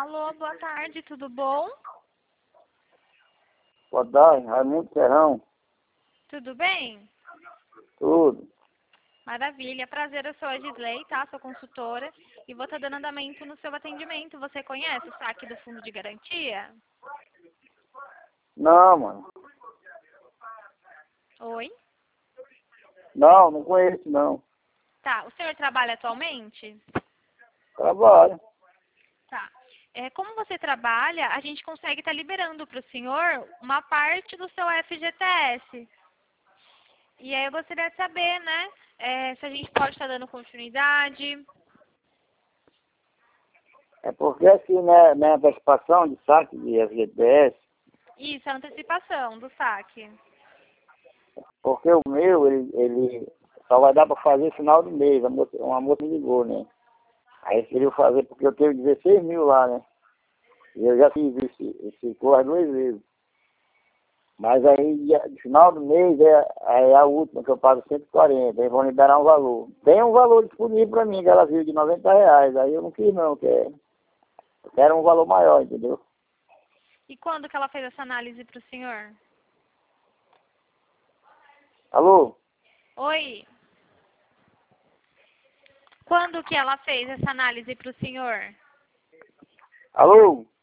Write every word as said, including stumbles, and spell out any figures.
Alô, boa tarde, tudo bom? Boa tarde, Raimundo Serrão. Tudo bem? Tudo. Maravilha, prazer, eu sou a Gisley, tá? Sou consultora e vou estar dando andamento no seu atendimento. Você conhece o saque do fundo de garantia? Não, mano. Oi? Não, não conheço, não. Tá, o senhor trabalha atualmente? Trabalho. Tá. É, como você trabalha, a gente consegue estar liberando para o senhor uma parte do seu F G T S. E aí eu gostaria de saber, né, é, se a gente pode estar dando continuidade. É porque assim, né, na antecipação de saque de F G T S, Isso, a antecipação do saque. porque o meu, ele, ele só vai dar para fazer final do mês. A moça, uma moça me ligou, né? Aí queria fazer, porque eu tenho dezesseis mil lá, né? E eu já fiz esse, esse corre duas vezes. Mas aí, no final do mês, é, é a última que eu pago cento e quarenta, eles vão liberar um valor. Tem um valor disponível para mim, que ela viu de noventa reais, aí eu não quis não, que é, eu quero um valor maior, entendeu? E quando que ela fez essa análise para o senhor? Alô? Oi? Quando que ela fez essa análise para o senhor? Alô?